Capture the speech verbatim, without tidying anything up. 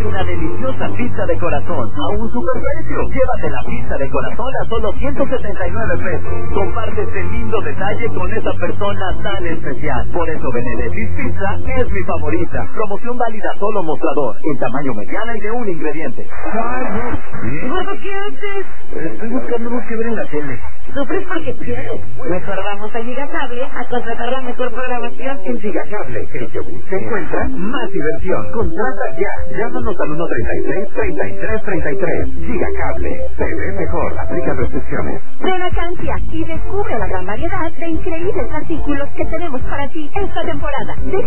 una deliciosa pizza de corazón a un superprecio. Llévate la pizza de corazón a solo ciento setenta y nueve pesos. Comparte este lindo detalle con esa persona tan especial. Por eso Benedetti Pizza es mi favorita. Promoción válida solo mostrador, en tamaño mediana y de un ingrediente. Gordo, ¿qué haces? Estoy buscando algo que ver en la tele. Sufres porque quieres. Mejor vamos a Gigacable a contratar la mejor programación. En Gigacable, el que se encuentra más diversión. Contrata ya. Llámanos al uno treinta y seis, treinta y tres treinta y tres. Gigacable. Se ve mejor. Aplica restricciones. Ven a Cancia y descubre la gran variedad de increíbles artículos que tenemos para ti esta temporada.